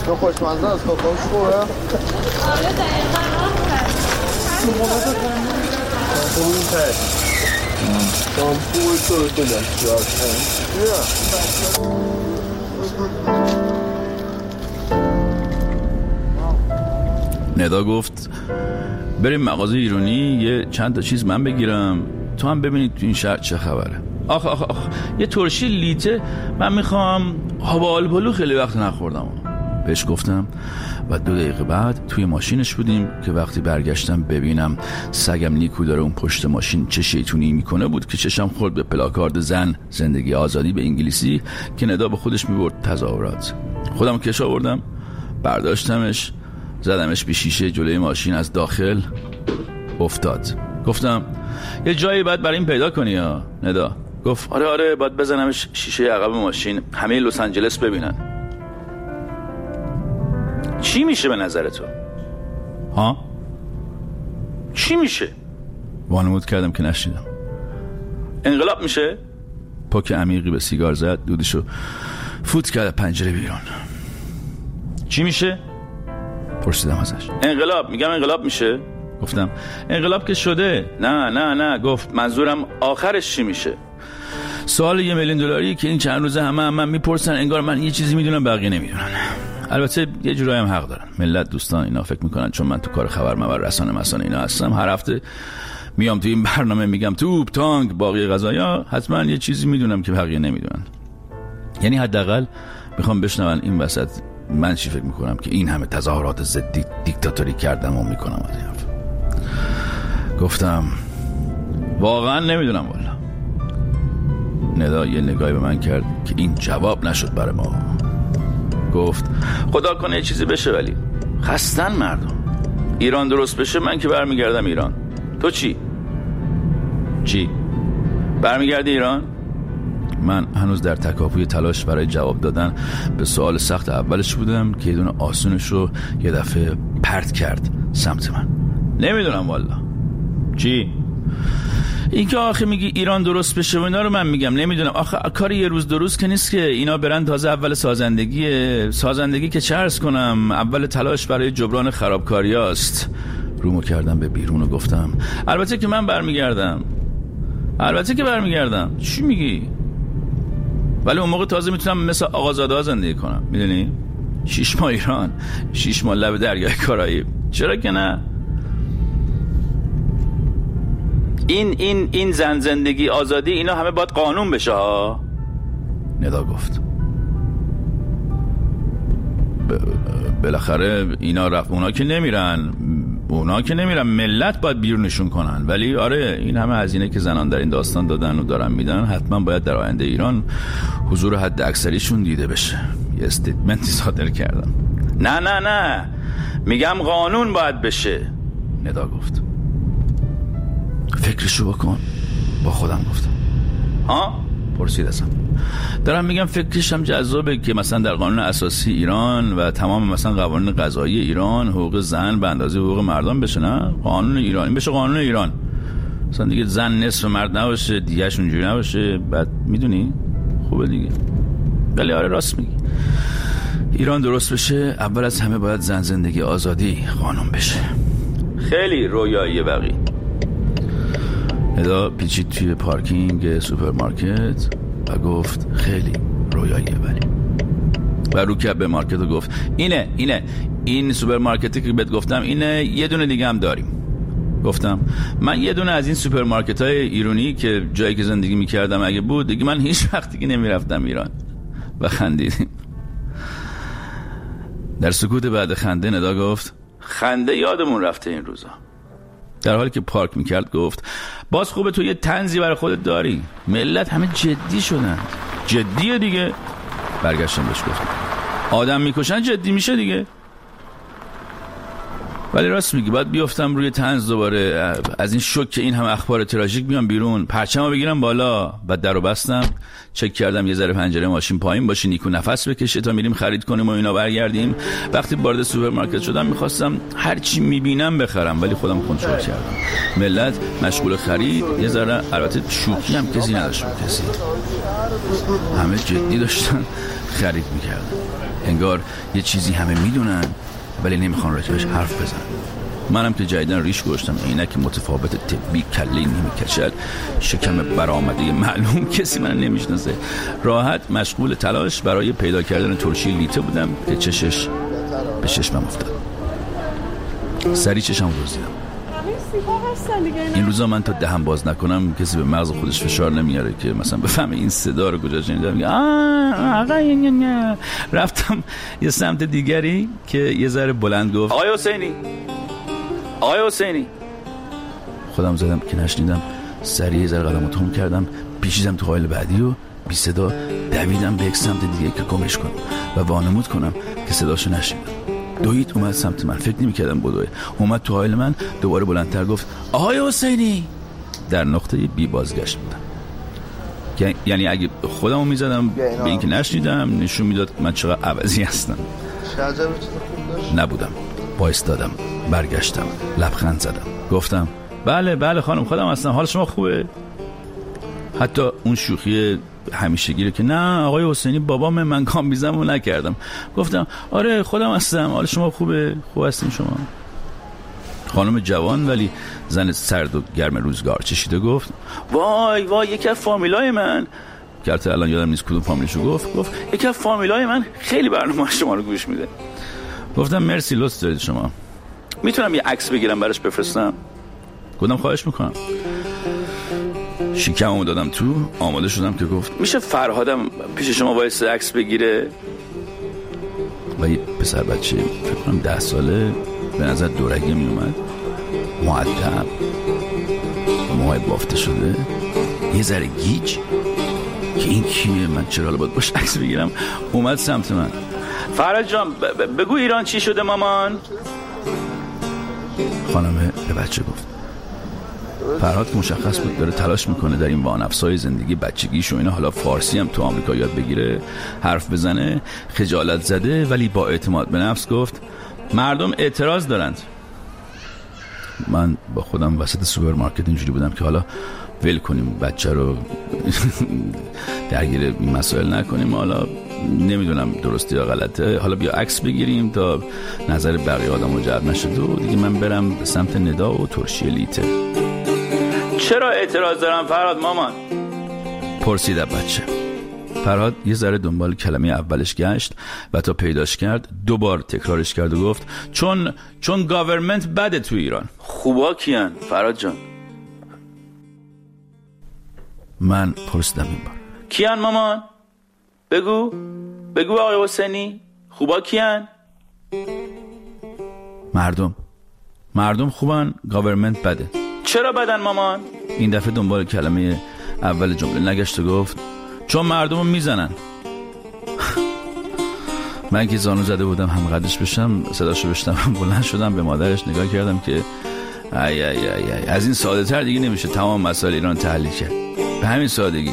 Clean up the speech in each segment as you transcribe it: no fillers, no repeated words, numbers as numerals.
تو خوشمزه است کاکاوش خوبه؟ آره دقیقا شامپو تو رو ندا گفت بریم مغازه ایرانی یه چند تا چیز من بگیرم، تو هم ببینید تو این شهر چه خبره. آخ یه ترشی لیته من میخوام. هوالبالو خیلی وقت نخوردم بهش گفتم و 2 دقیقه بعد توی ماشینش بودیم که وقتی برگشتم ببینم سگم نیکو داره اون پشت ماشین چه شیطونی میکنه بود که چشم خورد به پلاکارد زن زندگی آزادی به انگلیسی که ندا به خودش میبرد تظاهرات. خودم کش آوردم، برداشتمش، زدمش به شیشه جلوی ماشین، از داخل افتاد. گفتم یه جایی باید برای این پیدا کنی یا ندا؟ گفت آره باید بزنمش شیشه عقب ماشین همه لس آنجلس ببینن. چی میشه به نظر تو؟ ها؟ چی میشه؟ وانمود کردم که نشنیدم. انقلاب میشه؟ پاک عمیقی به سیگار زد، دودشو فوت کرد پنجره بیرون. چی میشه؟ پرسیدم ازش. انقلاب، میگم انقلاب میشه؟ گفتم انقلاب که شده. نه گفت منظورم آخرش چی میشه. سوال $1,000,000 که این چند روزه همه من میپرسن، انگار من یه چیزی میدونم بقیه نمیدونن. البته یه جورایی هم حق دارن. ملت دوستان اینا فکر میکنن چون من تو کار خبر مبر رسانه اینا هستم، هر هفته میام تو این برنامه میگم توپ تانک باقی قضایا، حتما یه چیزی میدونم که بقیه نمیدونن. یعنی حداقل میخوام بشنون این وسط من چی فکر میکنم که این همه تظاهرات ضد دیکتاتوری کردم و میکنم. گفتم واقعا نمیدونم والا. ندا یه نگاهی به من کرد که این جواب نشد برای ما. گفت خدا کنه یه چیزی بشه، ولی خستن مردم. ایران درست بشه من که برمیگردم ایران. تو چی؟ برمیگردی ایران؟ من هنوز در تکاپوی تلاش برای جواب دادن به سوال سخت اولش بودم که یه دونه آسونش رو یه دفعه پرت کرد سمت من. نمیدونم والا. چی؟ این که آخه میگی ایران درست بشه و اینا رو من میگم نمیدونم. آخه کار یه روز درست که نیست که اینا برن. تازه اول سازندگی که چه عرض کنم، اول تلاش برای جبران خرابکاری هست. رومو کردم به بیرون و گفتم البته که برمیگردم. چی میگی؟ ولی اون موقع تازه میتونم مثل آقازاده ها زندگی کنم، میدونی؟ 6 ماه ایران، 6 ماه لب دریای کارائیب. چرا که نه؟ این زن زندگی آزادی اینا همه باید قانون بشه ها. ندا گفت بالاخره اینا رفت. اونا که نمیرن ملت باید بیرونشون کنن. ولی آره این همه هزینه که زنان در این داستان دادن و دارن میدن، حتما باید در آینده ایران حضور حد اکثریشون دیده بشه. یه استیتمنتی صادر کردم. نه میگم قانون باید بشه. ندا گفت فکرشو بکن. با خودم گفتم ها؟ پرسید ازم. دارم میگم فکرشم جذابه که مثلا در قانون اساسی ایران و تمام مثلا قوانین قضایی ایران حقوق زن به اندازه حقوق مردان بشه. نه قانون ایران این بشه قانون ایران، مثلا دیگه زن نصف مرد نباشه، دیگه‌ش اونجوری نباشه. بعد میدونی خوبه دیگه. ولی آره راست میگی، ایران درست بشه اول از همه باید زن زندگی آزادی قانون بشه. خیلی رویاییه بقیه. ندا پیچید توی پارکینگ سوپرمارکت و گفت خیلی رویاییه ولی. و رو کرد به مارکت و گفت اینه این سوپرمارکتی که بهت گفتم اینه، یه دونه دیگه هم داریم. گفتم من یه دونه از این سوپرمارکت‌های ایرانی که جایی که زندگی می‌کردم اگه بود دیگه من هیچ وقت دیگه نمی‌رفتم ایران. و خندیدیم. در سکوت بعد خنده ندا گفت خنده یادمون رفته این روزا. در حالی که پارک میکرد گفت باز خوبه تو یه طنزی برای خودت داری. ملت همه جدی شدن. جدیه دیگه. برگشتم بهش گفتم آدم میکشن جدی میشه دیگه. ولی راست میگی باید بیافتم روی طنز دوباره، از این شوک که این هم اخبار تراژیک بیام بیرون، پرچمو بگیرم بالا. بعد درو بستم، چک کردم یه ذره پنجره ماشین پایین باشه، نیکو نفس بکشه تا میریم خرید کنیم و اینا برگردیم. وقتی وارد سوپرمارکت شدم میخواستم هر چی میبینم بخرم، ولی خودم کنترل کردم. ملت مشغول خرید، یه ذره البته شوخی هم کسی نداشت، کسی همه جدی داشتن خرید میکردن، انگار یه چیزی همه میدونن ولی نمیخوان راجبش حرف بزنن. منم که جدیدن ریش گذاشتم، عینک متفاوت طبی، کله نیمه کچل، شکم برآمده معلوم، کسی من نمیشناسه. راحت مشغول تلاش برای پیدا کردن ترشی لیته بودم که چشش به چشمم افتاد. سری چشم روزیدم. این روزا من تا دهن باز نکنم کسی به مغز خودش فشار نمیاره که مثلا بفهمه این صدا رو کجا شنیدم. میگه آقا نه. رفتم یه سمت دیگری که یه ذره بلند گفت آقای حسینی، آقای حسینی. خودم زدم که نشنیدم، سریع یه ذره قدمو تون کردم، پیچیدم تو حائل بعدی و بی صدا دویدم به یک سمت دیگه که گمش کنم و وانمود کنم که صداشو نشنیدم. دوید اومد سمت من، فکر نمی‌کردم بدوه. اومد تو حائل من، دوباره بلندتر گفت آقای حسینی. در نقطه بی بازگشت بودم، یعنی اگه خودمو میزدم به این که نشنیدم نشون میداد من چقدر عوضی هستم. نبودم. وایستادم، برگشتم، لبخند زدم، گفتم بله بله خانم خودم هستم، حال شما خوبه؟ حتی اون شوخی همیشگی رو که نه آقای حسینی بابام من کام بیزمو نکردم، گفتم آره خودم هستم، حال شما خوبه؟ خوب هستین شما؟ خانم جوان ولی زن سرد و گرم روزگار چشیده گفت وای وای یکی از فامیلای من، که البته الان یادم نیست کدوم فامیلشو گفت یکی از فامیلای من خیلی برنامه شما رو گوش میده. گفتم مرسی لطف دارید شما، میتونم یه عکس بگیرم براش بفرستم؟ گفتم خواهش میکنم. شیکمو دادم تو، آماده شدم که گفت میشه فرهادم پیش شما وایسه عکس بگیره؟ و یه پسر بچه فکر کنم 10 ساله به نظر دورگی می اومد، مؤدب، موهای بافته شده، یه ذره گیج که این کیه، من چرا باید باش عکس بگیرم. اومد سمت من. فرهاد جان بگو ایران چی شده مامان؟ خانمه به بچه گفت. فرهاد که مشخص بود داره تلاش میکنه در این وانفسای زندگی بچگیش و اینا، حالا فارسی هم تو آمریکا یاد بگیره، حرف بزنه، خجالت زده ولی با اعتماد به نفس گفت مردم اعتراض دارند. من با خودم وسط سوپرمارکت اینجوری بودم که حالا ول کنیم بچه رو درگیر این مسائل نکنیم، حالا نمیدونم درسته یا غلطه، حالا بیا عکس بگیریم تا نظر بقیه آدم رو جلب نشد و دیگه من برم به سمت ندا و ترشی لیته. چرا اعتراض دارم فرهاد مامان؟ پرسید بچه. فرهاد یه ذره دنبال کلمه اولش گشت و تا پیداش کرد 2 بار تکرارش کرد و گفت چون گاورمنت بده تو ایران. خوبا کیان فرهاد جان؟ من پرسیدم این بار کیان مامان؟ بگو آقای حسینی خوبا کیان؟ مردم خوبن، گاورمنت بده. چرا بدن مامان؟ این دفعه دنبال کلمه اول جمله نگشت و گفت چون مردمو میزنن. من که زانو زده بودم هم قدش بشم، صداشو بشنوم بلند شدم، به مادرش نگاه کردم که ای از این ساده تر دیگه نمیشه تمام مسائل ایران تحلیل کرد، به همین سادگی.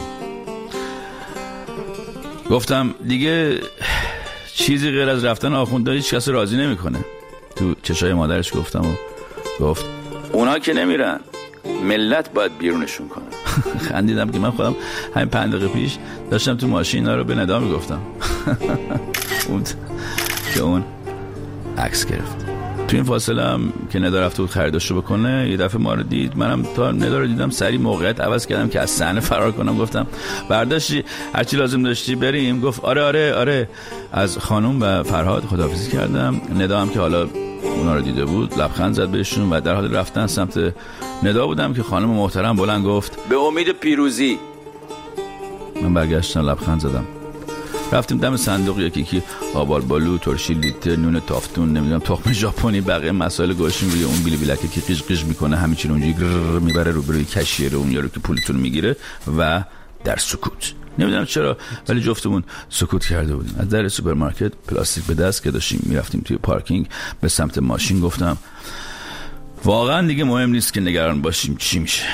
گفتم دیگه چیزی غیر از رفتن آخونده هیچ کس راضی نمیکنه. تو چشای مادرش گفتم و گفت اونا که نمیرن، ملت باید بیرونشون کنه. خندیدم که من خودم همین 5 دقیقه پیش داشتم تو ماشین رو به ندا میگفتم. اون عکس گرفت. تو این فاصله هم که ندا رفته بود خریداشو بکنه یه دفعه ما رو دید، منم تا ندا رو دیدم سری موقعیت عوض کردم که از صحنه فرار کنم. گفتم برداشتی هرچی لازم داشتی بریم؟ گفت آره. از خانم و فرهاد خداحافظی کردم. ندا هم که حالا اونا رو دیده بود لبخند زد بهشون و در حال رفتن سمت ندا بودم که خانم محترم بلند گفت به امید پیروزی. من برگشتم لبخند زدم. رفتیم دم صندوق، یکی آبالبالو، ترشی لیته، نون تافتون، نمیدونم تخم ژاپنی، بقیه مسائل گوشیم روی اون بیلی بیلکه که قیش قیش میکنه، همه چی رو اونجوری میبره روبروی کشیر اون یارو که پولتون میگیره و در سکوت نمیدونم چرا، ولی جفتمون سکوت کرده بودیم. از در سوپرمارکت پلاستیک به دست که داشتیم میرفتیم توی پارکینگ به سمت ماشین گفتم واقعا دیگه مهم نیست که نگران باشیم چی میشه.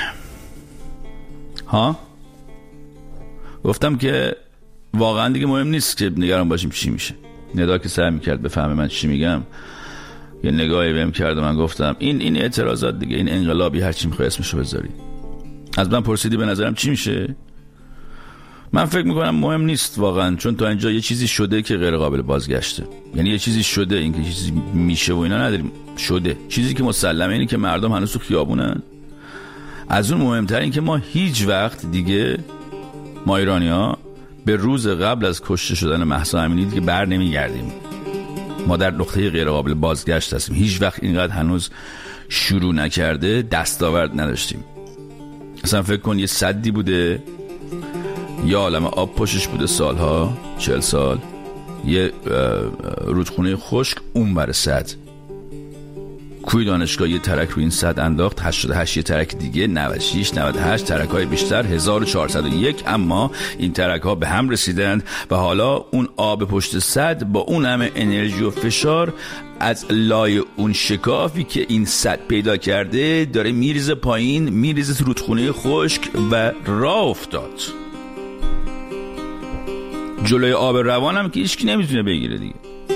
ها؟ گفتم که واقعا دیگه مهم نیست که نگران باشیم چی میشه. ندا که سعی میکرد بفهمه من چی میگم یه نگاهی بهم کرد و من گفتم این اعتراضات دیگه، این انقلابی هر چی میخوای اسمشو بذاری. از من پرسیدی به نظرم چی میشه؟ من فکر میکنم مهم نیست واقعا، چون تا اینجا یه چیزی شده که غیر قابل بازگشته. یعنی یه چیزی شده، این که چیزی میشه و اینا نداریم، شده. چیزی که مسلمه اینه که مردم هنوز تو خیابونن. از اون مهمتر این که ما هیچ وقت دیگه، ما ایرانی‌ها، به روز قبل از کشته شدن مهسا امینی دیگه بر نمیگردیم. ما در نقطه غیر قابل بازگشت هستیم. هیچ وقت اینقدر هنوز شروع نکرده دستاورد نداشتیم. اصلا فکر کن یه سدی بوده، یه عالم آب پشتش بوده سالها، 40 سال، یه رودخونه خشک اون بر سد. کوی دانشگاه یه ترک رو این سد انداخت، 88 یه ترک دیگه، 96 98 ترک های بیشتر 1401. اما این ترک ها به هم رسیدند و حالا اون آب پشت سد با اون همه انرژی و فشار از لای اون شکافی که این سد پیدا کرده داره میریزه پایین، میریزه تو رودخونه خشک و راه افتاد. جلوی آب روان هم که هیچکی نمیتونه بگیره دیگه.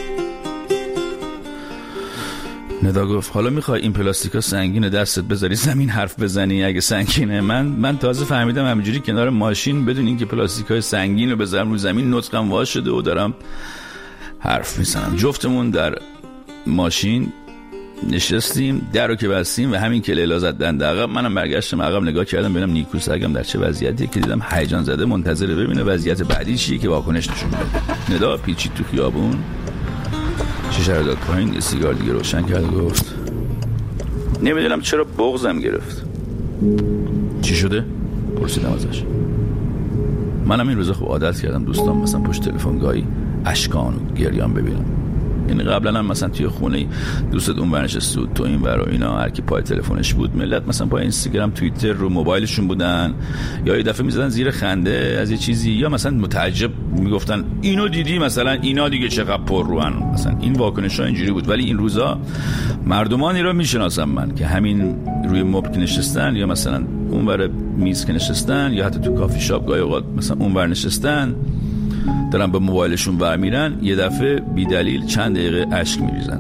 ندا گفت حالا میخوای این پلاستیکا سنگینه دستت بذاری زمین حرف بزنی اگه سنگینه؟ من تازه فهمیدم همینجوری کنار ماشین بدون اینکه پلاستیکای سنگین رو بذارم رو زمین نطقم وا شده و دارم حرف میزنم. جفتمون در ماشین نشستیم، در رو که بستیم و همین که لیلا زد دنده عقب، منم برگشتم عقب نگاه کردم ببینم نیکو سگم در چه وضعیتیه، که دیدم هیجان زده منتظره ببینه وضعیت بعدی چیه که واکنش نشون بده. ندا پیچید تو خیابون، شیشه رو داد پایین، یه سیگار دیگه روشن کرد و گفت نمیدونم چرا بغضم گرفت. چی شده؟ پرسیدم ازش. منم این روزا خوب عادت کردم دوستان مثلا پشت تلفن گاهی اشکان و گریان ببینم. یعنی قبلا هم مثلا توی خونه دوستت اون ورنشسته بود، تو این ور و اینا، هر کی پای تلفنش بود، ملت مثلا پای اینستاگرام، توییتر، رو موبایلشون بودن، یا یه دفعه میزدن زیر خنده از یه چیزی، یا مثلا متعجب میگفتن اینو دیدی مثلا اینا دیگه چقدر پر روان، مثلا این واکنش‌ها اینجوری بود. ولی این روزا مردمانی رو میشناسم من که همین روی مبل نشستن، یا مثلا اون ور میز که نشستن، یا حتی تو کافی شاپ گاهی اوقات مثلا اون ور نشستن، دارن به موبایلشون برمیرن، یه دفعه بی دلیل چند دقیقه اشک میریزن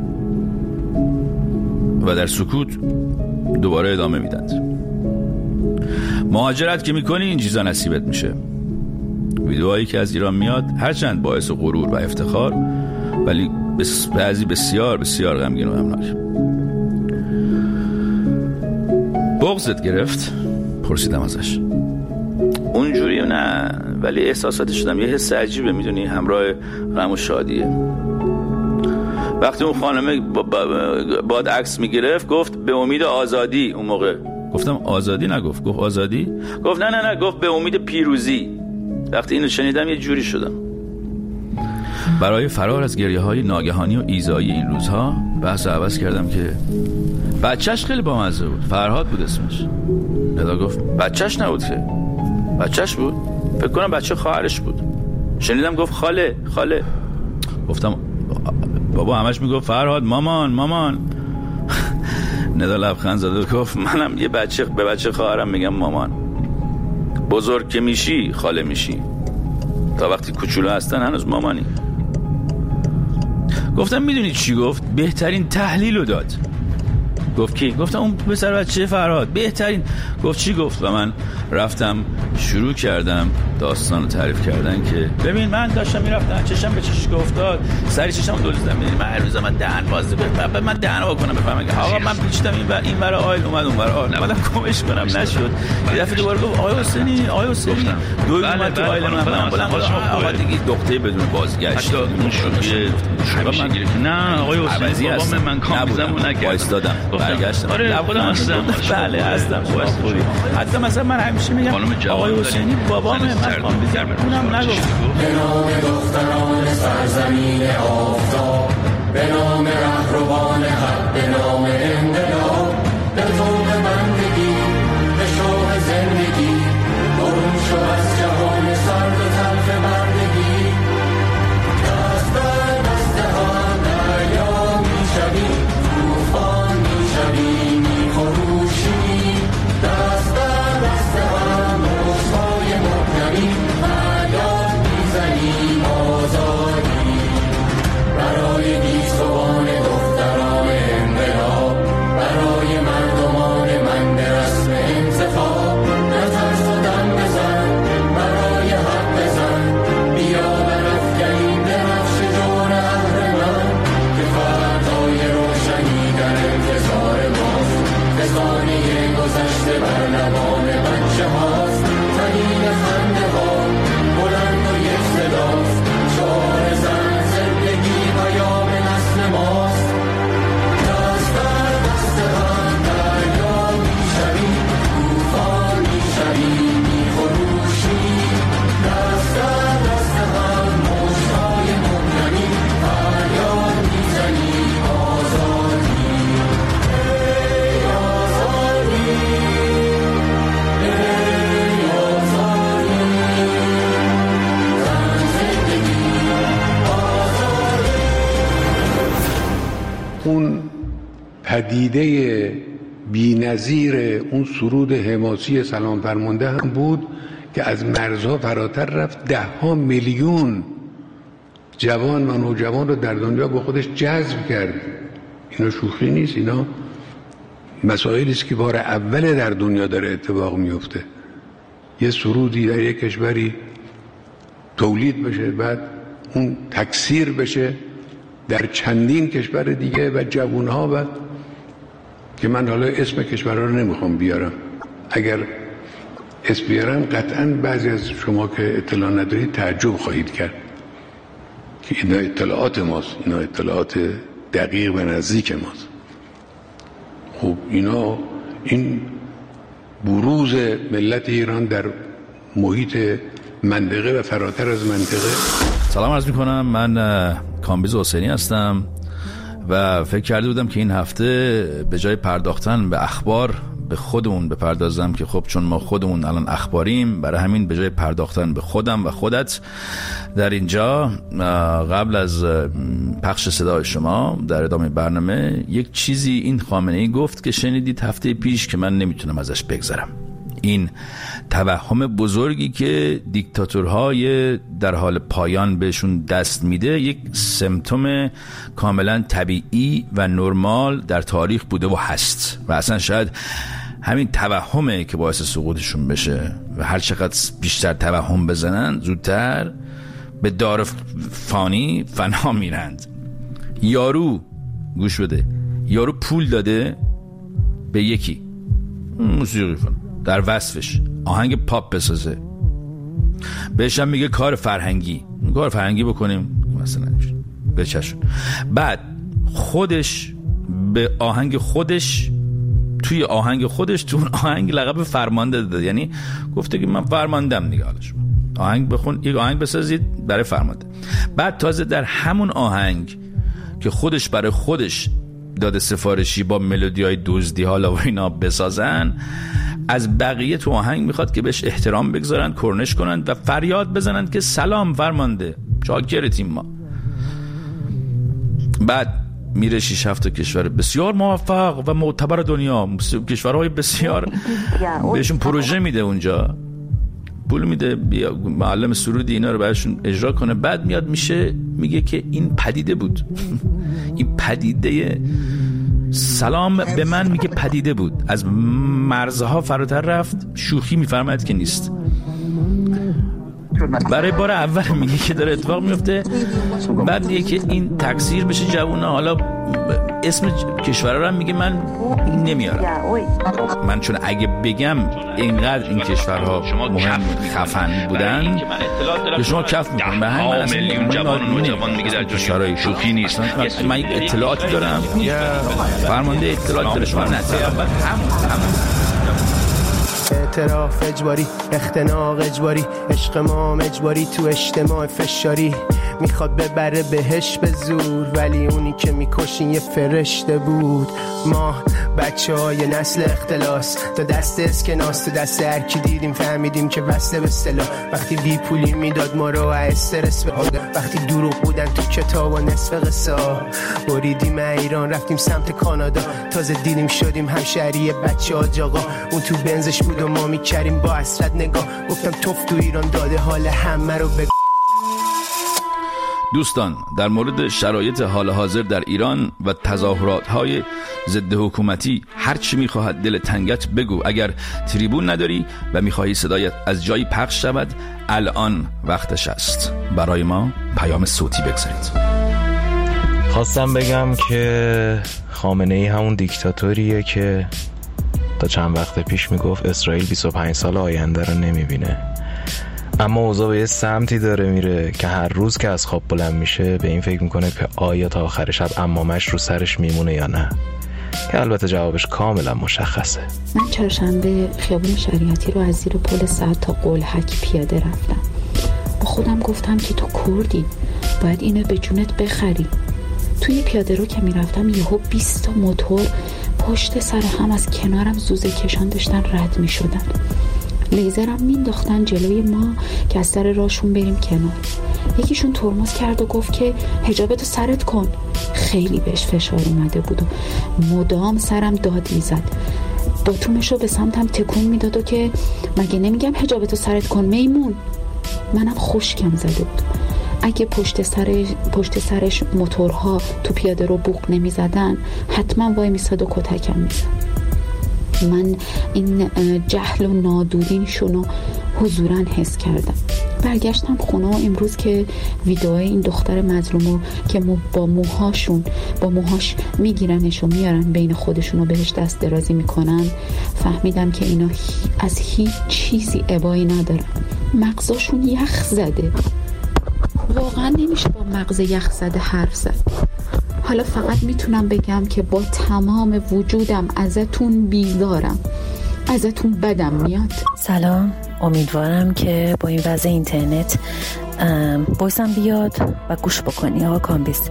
و در سکوت دوباره ادامه میدن. مهاجرت که میکنی این چیزا نصیبت میشه. ویدئوهایی که از ایران میاد هرچند باعث غرور و افتخار، ولی بعضی بسیار بسیار غمگین و غمناک. بغضت گرفت؟ پرسیدم ازش. اونجوری نه، ولی احساساتی شدم، یه حس عجیبه میدونی، همراه غم و شادیه. وقتی اون خانمه باد عکس میگرفت گفت به امید آزادی. اون موقع گفتم آزادی نگفت، گفت آزادی؟ گفت نه گفت به امید پیروزی. وقتی اینو شنیدم یه جوری شدم. برای فرار از گریه های ناگهانی و ایذایی این روزها بحث عوض کردم که بچهش خیلی بامزه بود، فرهاد بود اسمش. ندا گفت بچهش نبود که. بچهش بود؟ فکر کنم بچه خواهرش بود. شنیدم گفت خاله. گفتم بابا همش میگفت فرهاد مامان. ندا لبخند زد و گفت منم یه بچه به بچه خواهرم میگم مامان. بزرگ که میشی خاله میشی، تا وقتی کوچولو هستن هنوز مامانی. گفتم میدونی چی گفت؟ بهترین تحلیل رو داد. گفت کی؟ گفتم اون پسر بچه فرهاد بهترین. گفت چی گفت؟ و من رفتم شروع کردم داستان رو تعریف کردن که ببین من داشتم میرفتم چشم به چشش افتاد، سری چشم رو دولیدم. ببین من هر روز من دهن بازی بفهمم، من دهن وا کنم بفهمم که آقا من پیچیدم این ور آیل اومد اون ور آیل، اومدم کمش کنم نشد. یه دفعه دوباره گفت آقا حسینی دو اومد تو آیل من آقا دیگه دکتر بدون بازگشت نه آقای حسینی بابا من کامزمو نکردم، وایستادم برگشتم. آره خودم هستم. بله هستم. حتی مثلا من همیشه میگم آقای حسینی بابامه، من اونم نگفت. به نام دختران سرزمین آفتاب، به نام رهروان حق، به نام انقلاب، به توبه بندگی، به شوق زندگی، برون شو از جهان پدیده بی‌نظیر اون سرود حماسی سلام فرمانده هم بود که از مرزها فراتر رفت. 10 میلیون جوان و نوجوان رو در دنیا با خودش جذب کرد. اینا شوخی نیست، اینا مسائلی است که بار اول در دنیا داره اتفاق میفته. یه سرودی در یک کشوری تولید بشه، بعد اون تکثیر بشه در چندین کشور دیگه و جوانها، و که من حالا اسم کشورها رو نمیخوام بیارم، اگر اسم بیارم قطعا بعضی از شما که اطلاع ندارید تعجب خواهید کرد که اینا اطلاعات ماست، اینا اطلاعات دقیق و نزدیک ماست. خب اینا این بروز ملت ایران در محیط منطقه و فراتر از منطقه. سلام عرض میکنم، من کامبیز حسینی هستم و فکر کرده بودم که این هفته به جای پرداختن به اخبار به خودمون بپردازم که خب چون ما خودمون الان اخباریم، برای همین به جای پرداختن به خودم و خودت در اینجا قبل از پخش صدای شما در ادامه برنامه یک چیزی این خامنه‌ای گفت که شنیدید هفته پیش که من نمیتونم ازش بگذرم. این توهم بزرگی که دیکتاتورهای در حال پایان بهشون دست میده یک سمپتوم کاملا طبیعی و نرمال در تاریخ بوده و هست و اصلا شاید همین توهمه که باعث سقوطشون بشه و هر چقدر بیشتر توهم بزنن زودتر به دار فانی فنا میرند. یارو گوش بده، یارو پول داده به یکی موسیقی فن در وصفش آهنگ پاپ بسازه، بهش هم میگه کار فرهنگی بکنیم مثلا بچشون، بعد خودش به آهنگ خودش توی آهنگ خودش تو اون آهنگ لقب فرمانده داده، یعنی گفته که من فرماندم دیگه، حالا شما آهنگ بخون، یک آهنگ بسازید برای فرمانده. بعد تازه در همون آهنگ که خودش برای خودش داده سفارشی با ملودیای دزدی حالا و اینا بسازن، از بقیه تو آهنگ میخواد که بهش احترام بگذارن، کرنش کنن و فریاد بزنن که سلام فرمانده، شاکرتیم ما. بعد میره 6-7 کشور بسیار موفق و معتبر دنیا، کشورهای بسیار بهشون پروژه میده، اونجا پول میده، معلم سرودی اینا رو براشون اجرا کنه. بعد میاد میگه که این پدیده بود این پدیده سلام به من میگه پدیده بود، از مرزها فراتر رفت، شوخی میفرماید که نیست. برای بار اول میگه که داره اتفاق میفته، بعد میگه که این تکثیر بشه جوونا. حالا اسم کشورها رو هم میگه من نمیارم، من چون اگه بگم اینقدر این کشورها مهم خفن بودن که شما کف میکنم، به همین من میلیون جوان و نوجوان میگه در کشورهای شوخی نیست. من یک اطلاعاتی دارم، فرمانده اطلاعاتی داره، شما نتیجه اعتراف اجباری، اختناق اجباری، عشق ما اجباری، تو اجتماع فشاری میخواد ببره بهش به زور، ولی اونی که میکشین یه فرشته بود. ما بچه های نسل اختلاس، تا دست اسکناس تو دست هرکی دیدیم فهمیدیم که وصله به سلا. وقتی بی پولی میداد ما رو استرس به حاده، وقتی دروغ بودن تو کتاب و نصف قصه ها، بریدیم ایران رفتیم سمت کانادا، تازه دیدیم شدیم همشهری بچه ها جاقا. اون تو بنزش بود و ما میکریم با حسرت نگاه، گفتم توف تو ایران داده حال همه رو به. دوستان، در مورد شرایط حال حاضر در ایران و تظاهرات‌های ضد حکومتی هر چی می‌خواهد دل تنگت بگو. اگر تریبون نداری و می‌خواهی صدایت از جایی پخش شود، الان وقتش است. برای ما پیام صوتی بگذارید. خواستم بگم که خامنه‌ای همون دیکتاتوریه که تا چند وقت پیش میگفت اسرائیل 25 سال آینده رو نمیبینه، اما اوضاع به یه سمتی داره میره که هر روز که از خواب بلند میشه به این فکر میکنه که آیا تا آخر شب عمامش رو سرش میمونه یا نه، که البته جوابش کاملا مشخصه. من چهارشنبه خیابون شریعتی رو از زیر پل سعد تا قلهک پیاده رفتم. با خودم گفتم که تو کردی، باید اینو به جونت بخری. توی پیاده رو که میرفتم یهو 20 تا موتور پشت سر هم از کنارم زوزه کشان داشتن رد میشدن، لیزرم مینداختن جلوی ما که از سر راهشون بریم کنار. یکیشون ترمز کرد و گفت که حجابتو سرت کن. خیلی بهش فشار اومده بود و مدام سرم داد میزد. باتومشو به سمتم تکون میداد و که مگه نمیگم حجابتو سرت کن میمون. منم خشکم زده بود. اگه پشت سرش موتورها تو پیاده رو بوق نمیزدن حتما وای میساد و کتکم میزد. من این جهل و نادودینشونو حضوراً حس کردم. برگشتم خونه و امروز که ویدئوی این دختر مظلومو که با موهاش میگیرنش و میارن بین خودشون و بهش دست درازی میکنن فهمیدم که اینا از هیچ چیزی ابایی ندارن. مغزاشون یخ زده. واقعا نمیشه با مغز یخ زده حرف زد. حالا فقط میتونم بگم که با تمام وجودم ازتون بیزارم، ازتون بدم میاد. سلام، امیدوارم که با این وضع اینترنت بایسم بیاد و گوش بکنی. آقا کامبیز،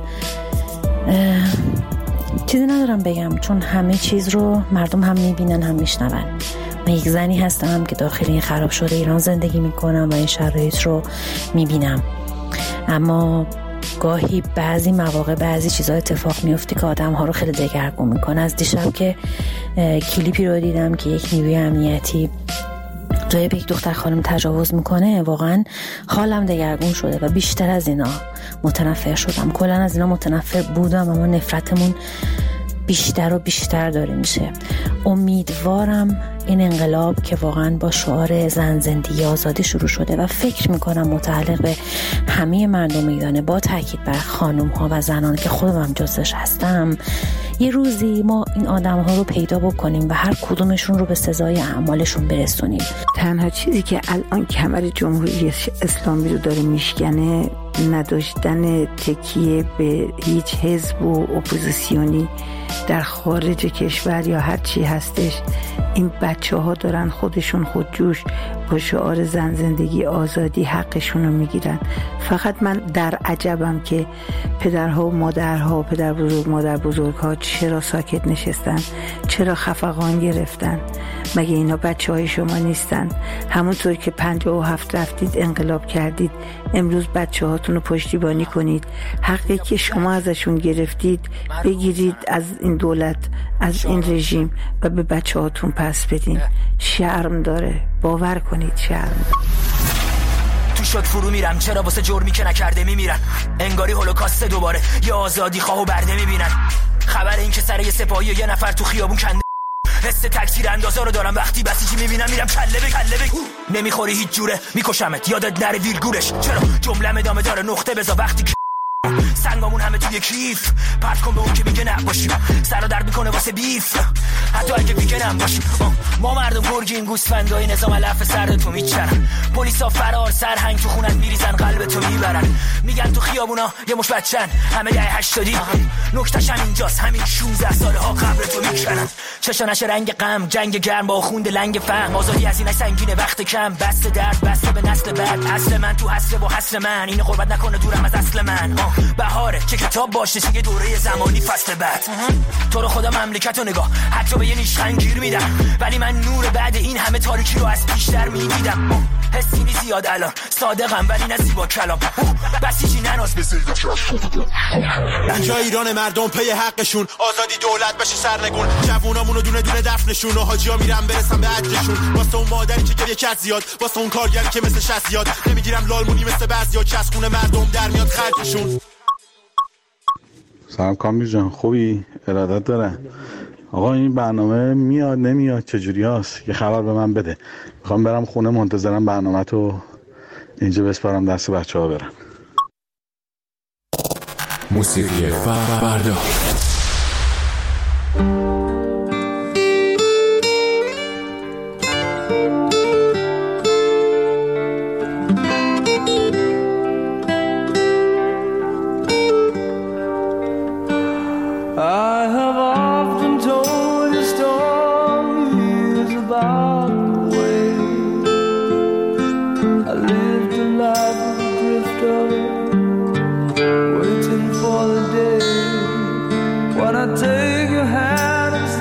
چیزی ندارم بگم چون همه چیز رو مردم هم میبینن هم میشنون. من یک زنی هستم که داخل این خراب شده ایران زندگی میکنم و این شرایط رو میبینم، اما گاهی بعضی مواقع بعضی چیزا اتفاق میفته که آدم ها رو خیلی دگرگون میکنه. از دیشب که کلیپی رو دیدم که یک نیروی امنیتی جای به یک دختر خانم تجاوز میکنه، واقعا حالم دگرگون شده و بیشتر از اینا متنفر شدم. کلا از اینا متنفر بودم اما نفرتمون بیشتر و بیشتر داره میشه. امیدوارم این انقلاب که واقعا با شعار زن زندگی آزادی شروع شده و فکر میکنم متعلق به همه مردم ایرانه، با تاکید بر خانم ها و زنان که خودم هم جزش هستم، یه روزی ما این آدم ها رو پیدا بکنیم و هر کدومشون رو به سزای اعمالشون برسونیم. تنها چیزی که الان کمر جمهوری اسلامی رو داره میشکنه نداشتن تکیه به هیچ حزب و اپوزیسیونی در خارج کشور یا هر چی هستش. این بچه ها دارن خودشون خودجوش با شعار زن زندگی آزادی حقشون رو میگیرن. فقط من در عجبم که پدرها و مادرها، پدر بزرگ مادر بزرگ ها چرا ساکت نشستن، چرا خفقان گرفتن. مگه اینا بچه های شما نیستن؟ همونطور که 57 رفتید انقلاب کردید، امروز بچه هاتون رو پشتیبانی کنید. حقی که شما ازشون گرفتید بگیرید از این دولت، از این رژیم و به بچه هاتون پس بدین. شرم داره، باور کنید شرم. تو شد فرو میرم، چرا واسه جرمی که نکرده میمیرن؟ انگاری هولوکاست دوباره، یه آزادی خواه و برده میبینن. خبر این که سر یه سپاهی و یه نفر تو خیابون کنده، حس تکثیر اندازا رو دارم وقتی بسیجی میبینم میرم کله به نمیخوری هیچ جوره، میکشمت یادت نره ویرگولش. چرا جملم ادامه داره، نقطه بذار وقتی که سنگامون همه توی کیف، پرت کن به اون که میگه نباشیم، سر رو درد میکنه واسه بیف حتی اگه میگه نباشیم. ما مردم گرگیم، گوسفندای نظام علف سر تو میچرن، پلیسا فرار سرهنگ تو خونت میریزن، قلب تو میبرن، میگن تو خیابونا یه مش بچن همه دهه 80. نکتهش همینجاست، همین 16 ساله ها قبر تو میکنن. چشانش رنگ غم، جنگ گرم با خون لنگ فهم، آزادی از این سنگینه وقت کم، بسته درد بسته به نسل بعد. اصل من تو حسل با حسل من، این قربت نکنه دورم از اصل من. بهاره که کتاب باشه چه دوره زمانی فصل بعد. تو رو خدا مملکت رو نگاه، حتی به یه نیشخند گیر میدم، ولی من نور بعد این همه تاریکی رو از پیشتر میدیدم. حسی نی زیاد الان صادقم ولی نه زیبا کلام، بسیجی نناز به زیدا اینجا ایران مردم پی حقشون، آزادی دولت بشه سرنگون، جوونامونو دونه دونه دفنشون و حاجیا میرم برسم به اجرشون. واسه اون مادری که گریه کرد زیاد، واسه اون کارگری که مثل شست زیاد، نمیگیرم لالمونی مثل بعضیا که از خونه مردم در میاد خرجشون. سلام کامبیز جان، خوبی؟ ارادت داره. آقا این برنامه میاد نمیاد چجوری هست؟ یه خبر به من بده. میخوام برم خونه، منتظرم برنامه تو اینجا بسپارم دست بچه ها برم. موسیقی فردا. Take your hand and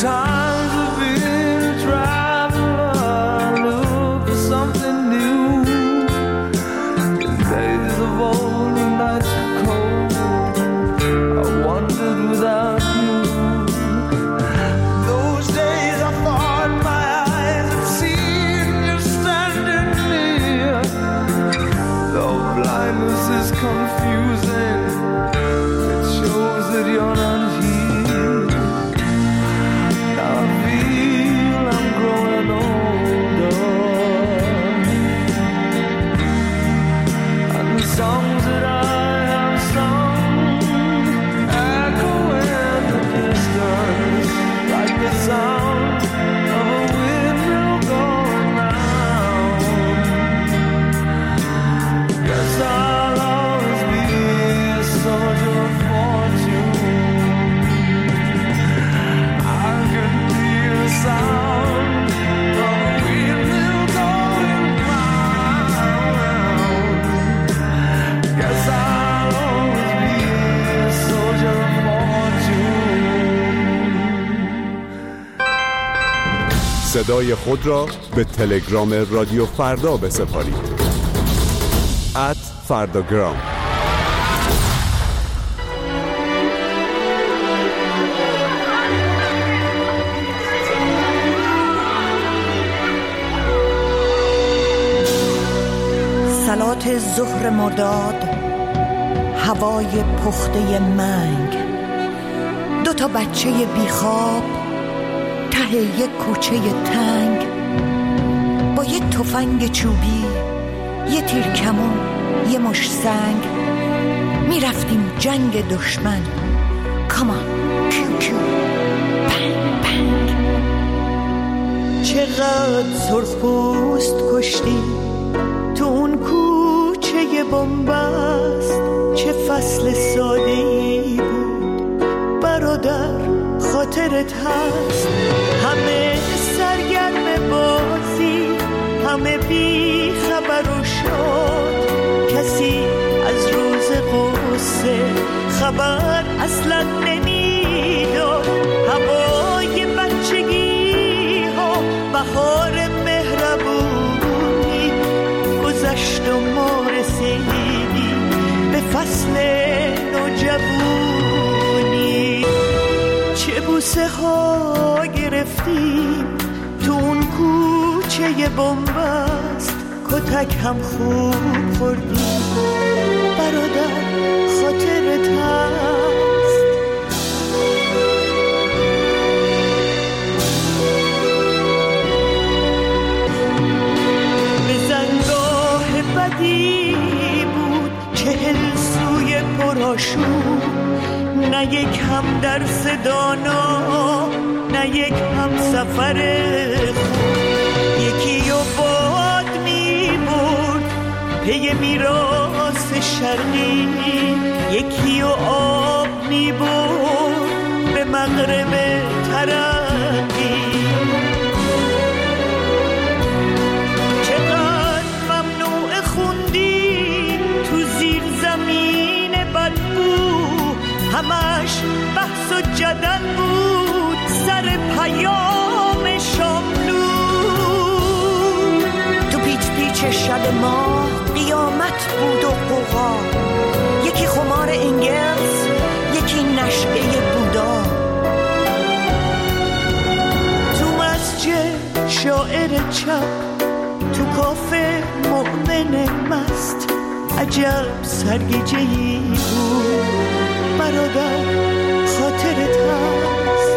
times of being a traveler, look for something new. In days of old, the nights were cold, I wandered without you. Those days I thought my eyes had seen you standing near. Though blindness is confusing, it shows that you're not here. Now I feel I'm growing older, and the songs that I have sung echo in the distance like the sound of a windmill going round. Guess I'll always be a soldier of fortune. I could hear the sound of a windmill going round. Guess I'll always be a soldier of fortune. صدای خود را به تلگرام رادیو فردا بسپارید. @فرداگرام. صلات ظهر مرداد، هوای پخته منگ، 2 بچه بیخواب ته یک کوچه تنگ، با یه تفنگ چوبی، یه تیر کمون، یه مش سنگ، میرفتیم جنگ دشمن. کامان پیو پیو پنگ پنگ. چقدر سرخپوست کشتی تو اون کوچه بنبست، چه فصل ساده‌ای بود برادر، خاطرت هست؟ همه سرگرم بازی، همه بی خبر و شاد، کسی از روز قصه خبر اصلا نمیداد. هوای بچگی ها، بهار مهربونی گذشت و ما رسیدیم به فصل نوجوانی. چه بوسه ها گرفتیم تو اون کوچه بنبست، کتک هم خوب خوردیم برادر، خاطرت هست؟ به زنگاه بدی بود 40 سوی پرآشوب، نه یک هم درس دانا، نه یک هم سفر خوب. یکی و باد می برد پی میراث شرقی، یکی و آب می برد به مغرب ترقی. چقدر ممنوع خوندیم تو زیر زمین بدبو، همش بحث و جدل بود سر پیام شاملو. تو پیچ پیچ شب ما قیامت بود و قوقا، یکی خمار انگلز، یکی نشعه بودا. تو مسجد شاعر چپ، تو کافه مؤمن مست، عجب سرگیجه‌ای بود برادر، خاطرت هست؟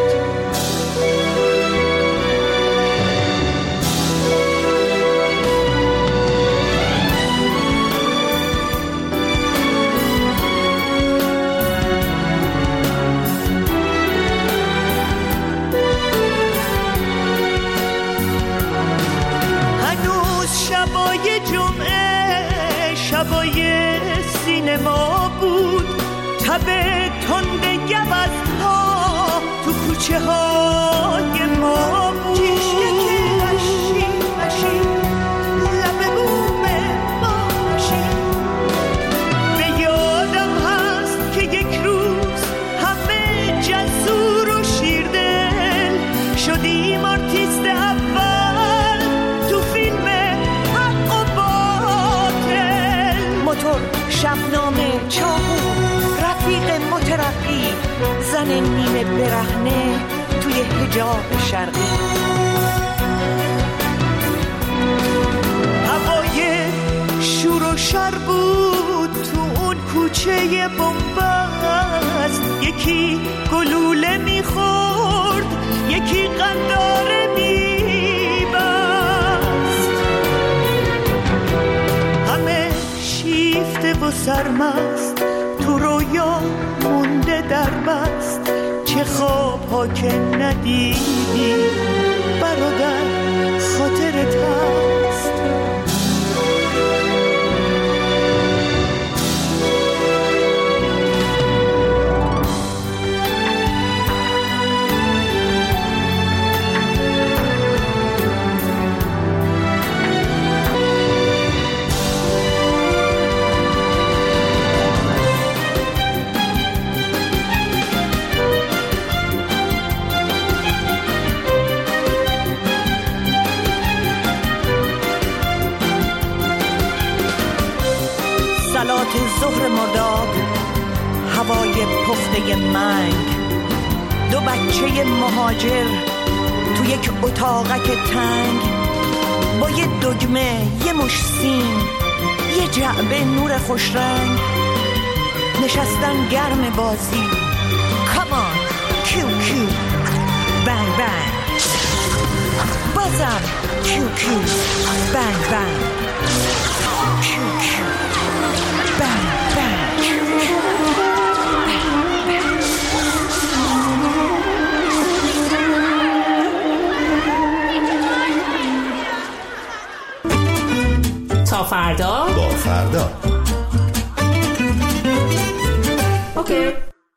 هنوز شبای جمعه، شبای سینما بود، تب تند گوزها تو کوچه های ما بود. چشمه مشی مشی لب بوم ماشی. به یادم هست که یک روز همه جسور و شیردل زن نیمه برهنه توی حجاب شرقی. هوای شور و شر بود تو اون کوچه بنبست، یکی گلوله میخورد یکی قنداره میبست، همه شیفته و سرمست تو رویا مونده در بست. چه خواب ها که ندیدی برادر خاطرت هست. ظهر مرداد، هوای پخته منگ، دو بچه مهاجر تو یک اتاقک تنگ، با یه دگمه، یه مش سیم، یه جعبه نور خوشرنگ، نشستن گرم بازی. کامان کیو کیو بنگ بنگ، بازم کیو کیو بنگ بنگ، کیو کیو بنگ بنگ. تا فردا با فردا. اوکی.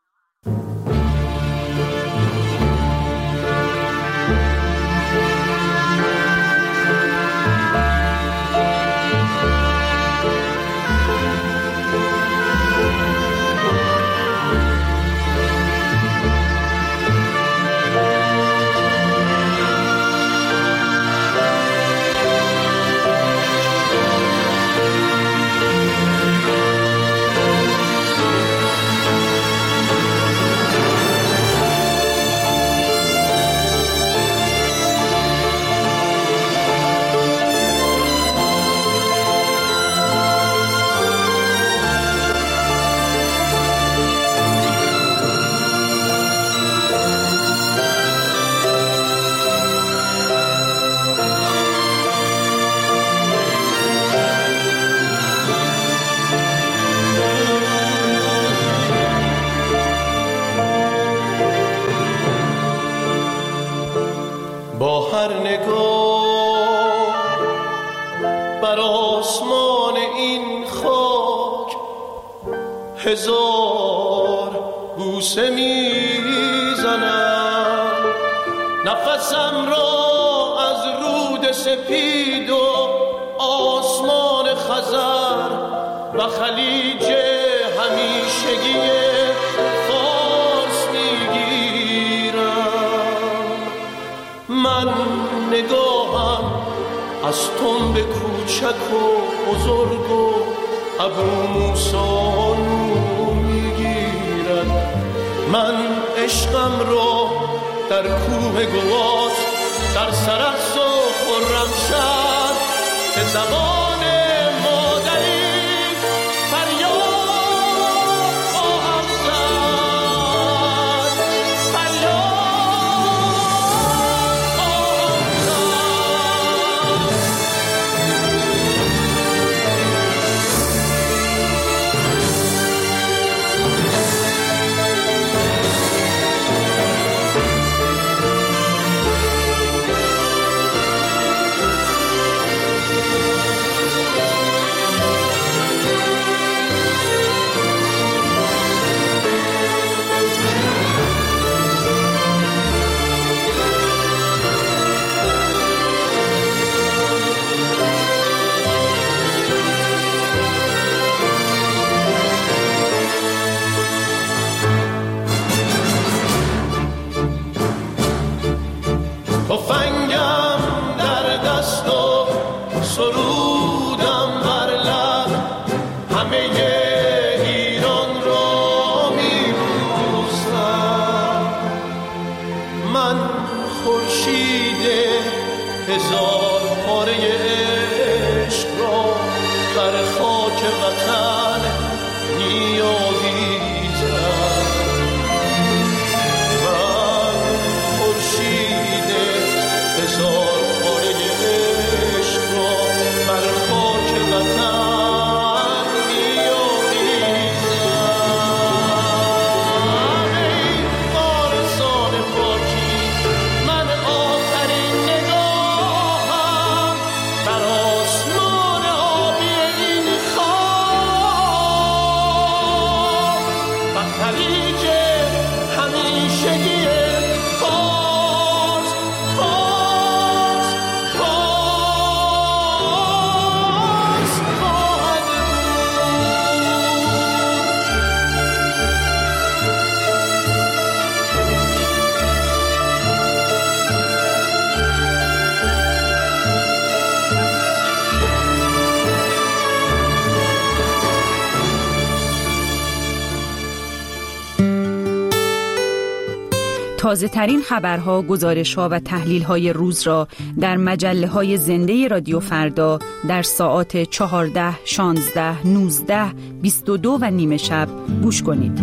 با هر نگاه بر آسمان این خاک هزار بوسه میزنم، نفسم را از رود سپید و آسمان خزر و خلیج همیشگی فارس میگیرم. من نگاهم از تنب کوچک و بزرگ و ابرو موسانو میگیرد. من عشقم را در کوه گوات در سرخس و خرمشهر به زبان مادری فریاد خواهم زد، فریاد خواهم خورشیده هزار پاره عشق را بر خاک وطن می‌آویزم. من خورشیده هزار پاره عشق را بر خاک وطن می‌آویزم. ای وارثان پاکی، من آخرین نگاهم بر آسمان آبی این خاک و تاریک همیشگی باز باز باز خواهد تازه ترین خبرها، گزارش‌ها و تحلیل‌های روز را در مجله‌های زنده رادیو فردا در ساعات 14، 16، 19، 22 و نیم شب گوش کنید.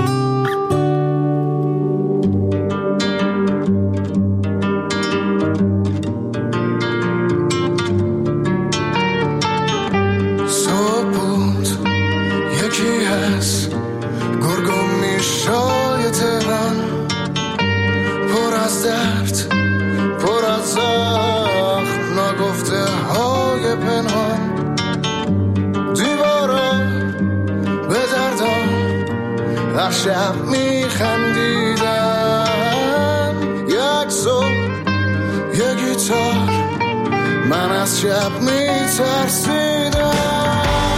صبح بود یکی هست گرگم میشای تهران، پر از درد، پر از زخم، نگفته های پنهان. دیوارا به دردان هر شب میخندیدن، یک صبح یک گیتار، من از شب میترسیدم.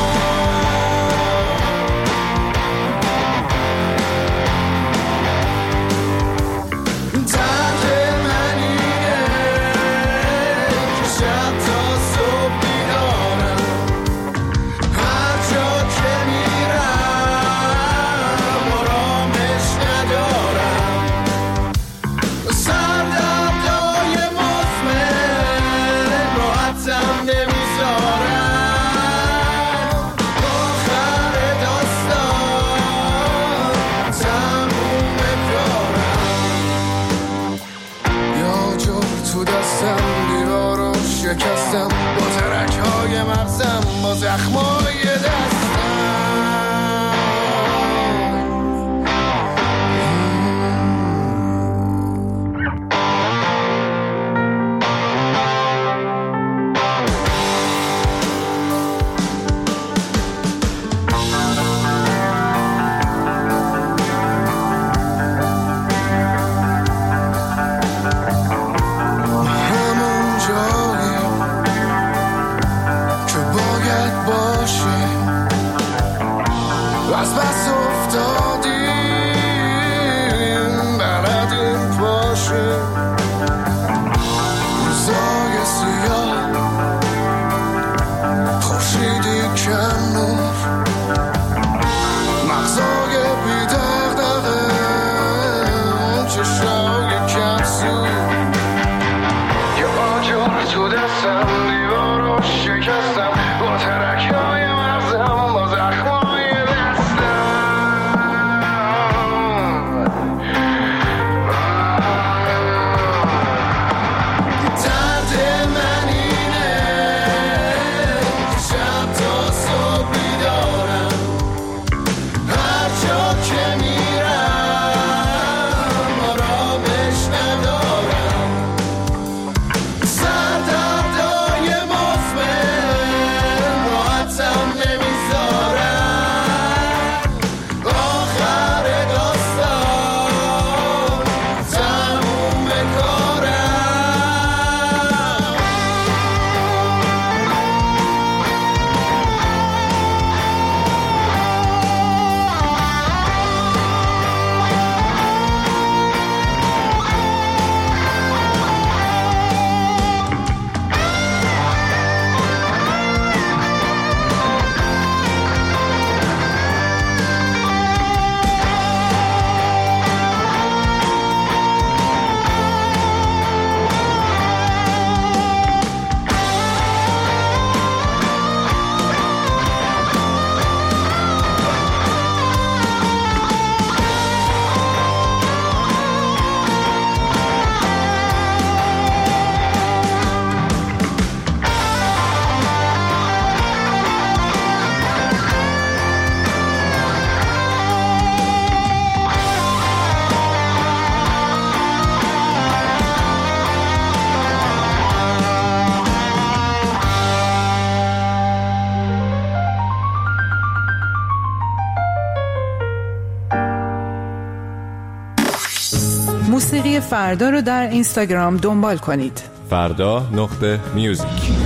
شکستم با ترک‌های مغزم، با زخمای دستم. از بس افتادیم بلدیم پاشیم، روزای سیاه، خورشیدی کم نور، مغزای بی دغدغه، چشای کم سور. یه آجر تو دستم، دیوارو شکستم با ترک‌های مغزم، با زخمای موسیقی فردا رو در اینستاگرام دنبال کنید. فردا.music.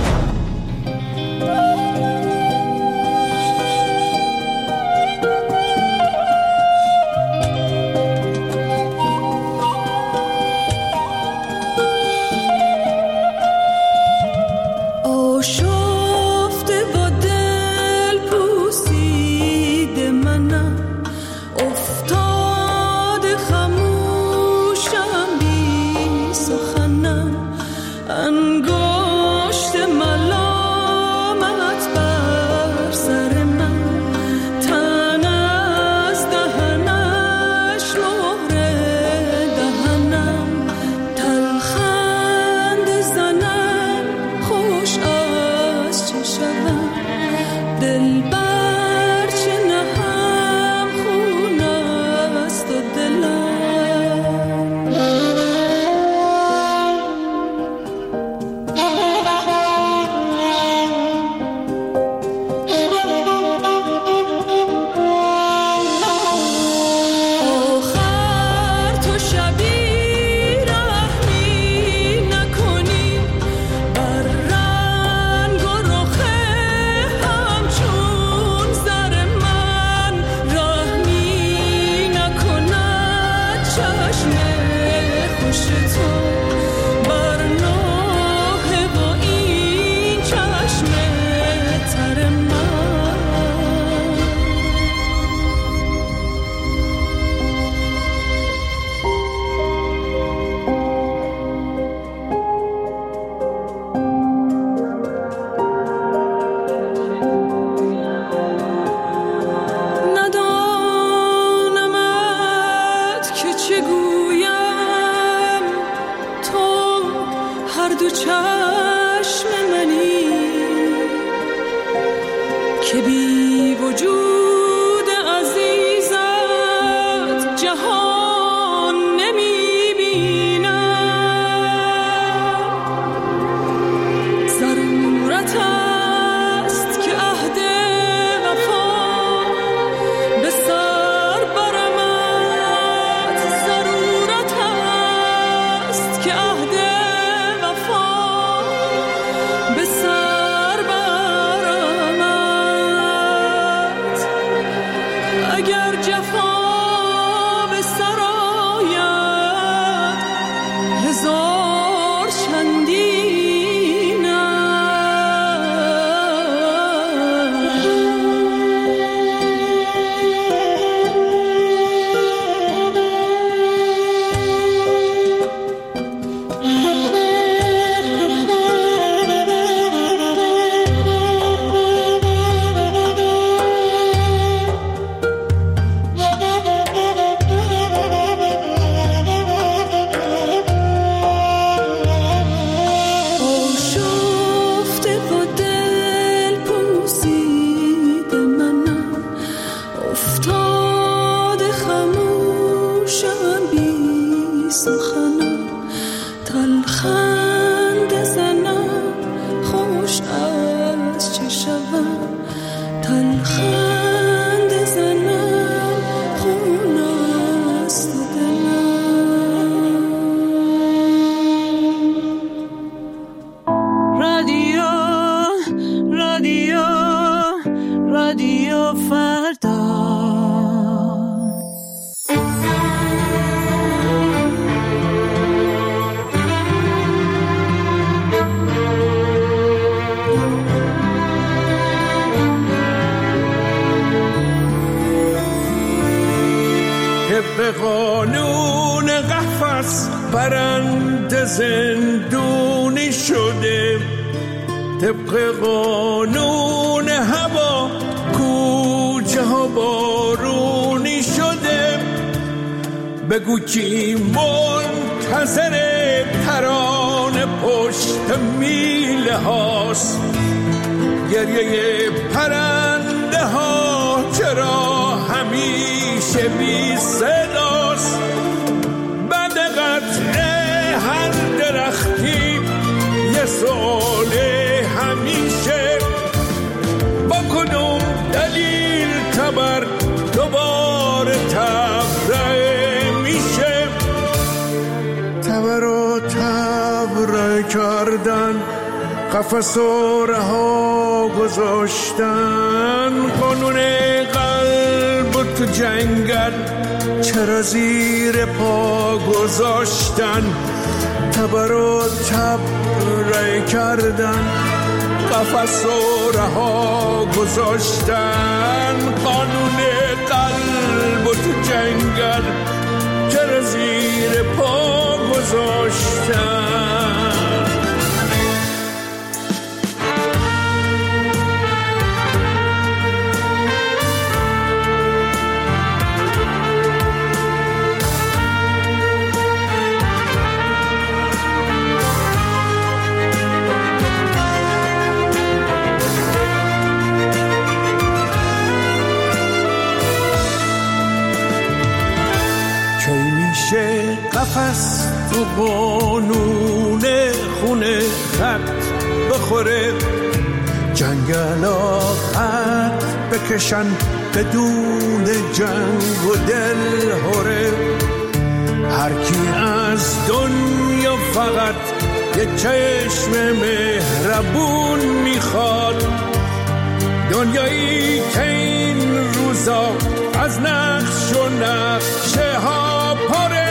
به قانون قفس پرنده زندونی شده، طبق قانون هوا کوچه ها بارونی شده. بگو کی منتظر ترانه پشت میله هاست، گریه پرنده ها چرا همیشه بی صداست. بعد قطع هر درختی یه سؤال همیشه، با کدوم دلیل تبر دوباره تبرئه میشه. کردن، قفس و رها گذاشتن. قانون قلب تو جنگل چرا زیر پا گذاشتن؟ تبر و تب رای کردن، قفس و رها گذاشتن. قانون قلب تو جنگل چرا زیر پا گذاشتن؟ قفس تو قانون خونه خط بخوره، جنگلا خط بکشن بدون جنگ و دل هره. هر کی از دنیا فقط یه چشم مهربون میخواد، دنیایی که این روزا از نقش و نقشه ها پره.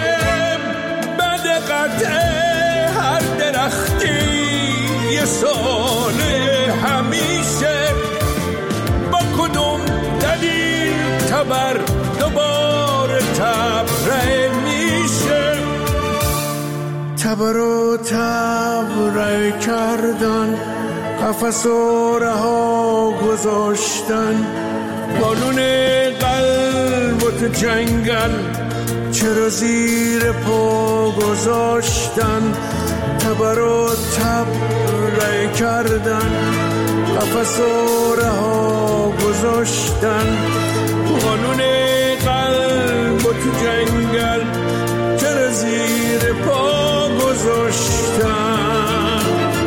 هر درختی یه ساله همیشه، با کدوم دلیل تبر دوباره تبره میشه؟ تبر و تبره کردن، قفس و رها گذاشتن. قانون قلب و تو جنگل چرا زیر پا گذاشتن؟ تبر و تب رای کردن، قفس و رها گذاشتن. قانون قلب و تو جنگل چرا زیر پا گذاشتن؟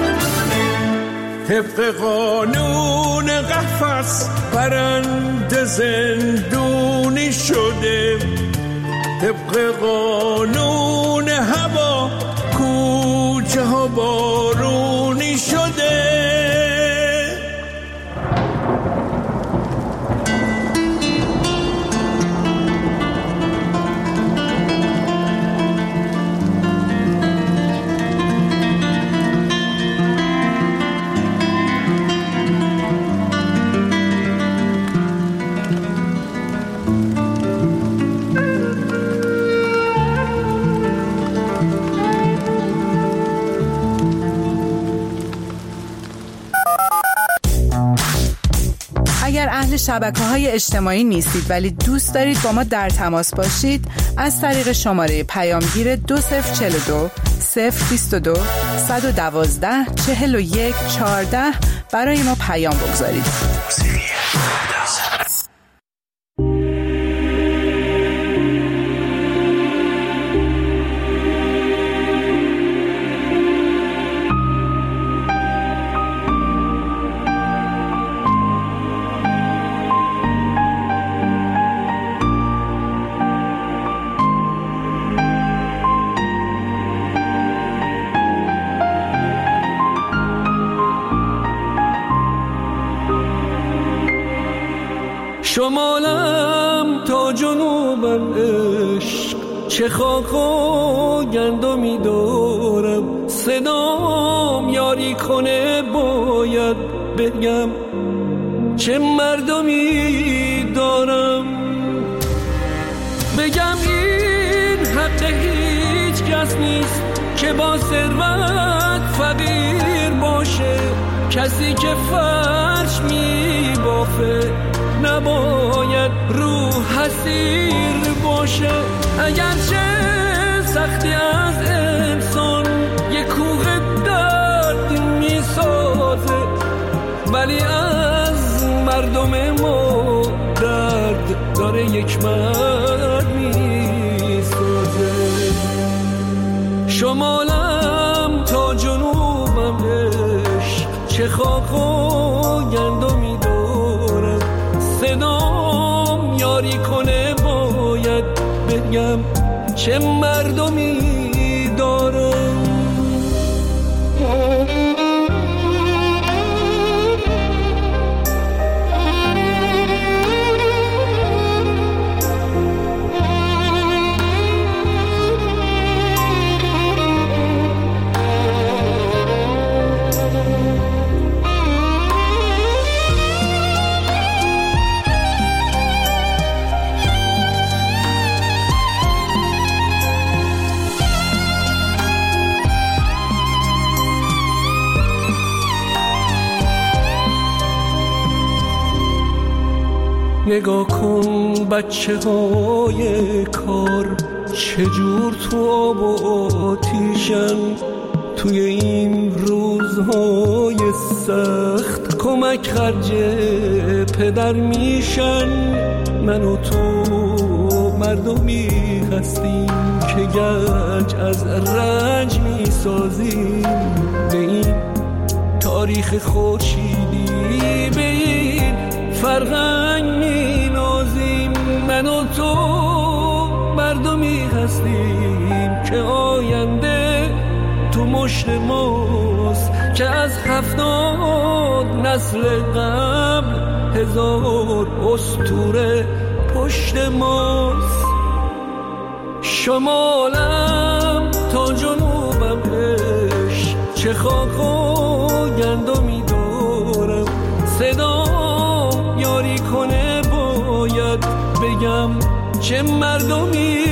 طبق قانون قفس پرنده زندونی شده، طبق قانون هوا کوچه ها بارونی شده. اهل شبکه‌های اجتماعی نیستید ولی دوست دارید با ما در تماس باشید، از طریق شماره پیامگیر 2042 022 112 41 14 برای ما پیام بگذارید. شمالم تا جنوبم عشق، چه خاک و گندمی دارم. صدام یاری کنه باید بگم چه مردمی دارم. بگم این حق هیچ کس نیست که با ثروت فقیر باشه. کسی که فرش می بافه نباید روح حسیر باشه. اگرچه سختی از انسان یک کوه درد می سازه، ولی از مردم ما درد داره یک مرد می سازه. شمالم تا جنوبم عشق، چه خاک و گندمی دارم. صدام یاری کنه باید بگم چه مردمی دارم. نگاه کن بچه های کار چجور تو آب و آتیشن، توی این روزهای سخت کمک خرج پدر میشن. من و تو مردمی هستیم که گنج از رنج میسازیم، به این تاریخ خورشیدی به این فرهنگ مینازیم. من و تو مردمی هستیم که آینده تو مشت ماست، که از 70 نسل قبل 1000 اسطوره پشت ماست. شمالم تا جنوبم عشق، چه خاک و گندمی دارم، صدا یاری کنه باید بگم چه مردمی